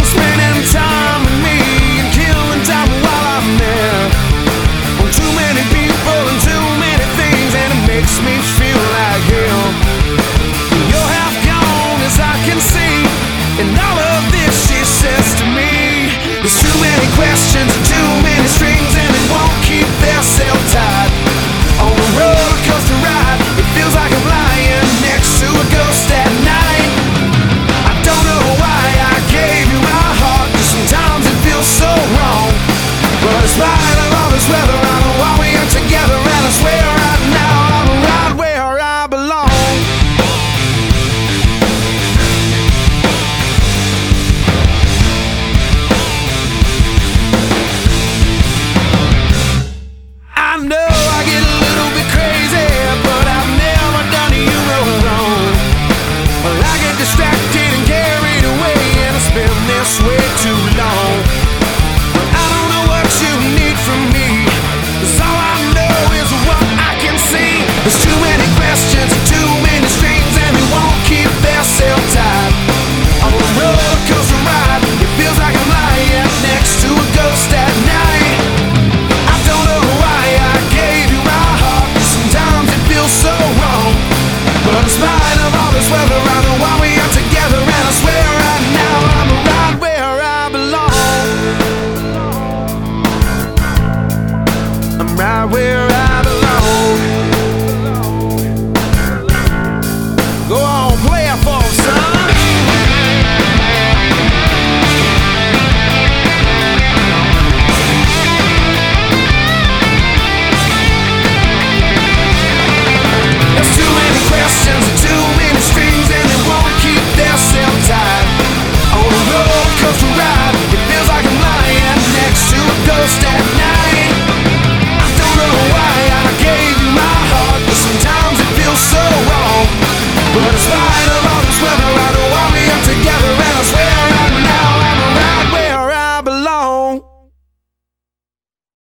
spending time with me and killing time while I'm there. Too many people and too many things, and it makes me feel like hell. You're half gone as I can see, and all of this she says to me. There's too many questions and too many strings, and they won't keep their self tied. On a roller coaster ride, it feels like I'm lying next to a ghost at night. I don't know why I gave you my heart, 'cause sometimes it feels so wrong. But in spite of all this weather, I know why we are together, and I swear right now I'm right where I belong. I know I get a little bit crazy, but I've never done you no wrong. Well, I get distracted and carried away, and I spend this way too long. I don't know what you need from me, 'cause all I know is what I can see. There's too many questions and too many strings, and they won't keep their self tied. On a roller coaster ride, it feels like I'm lying next to a ghost at night. I don't know why I gave you my heart, 'cause sometimes it feels so wrong. But in spite of all this weather, I know why we are together, and I swear right now I'm right where I belong. I'm right where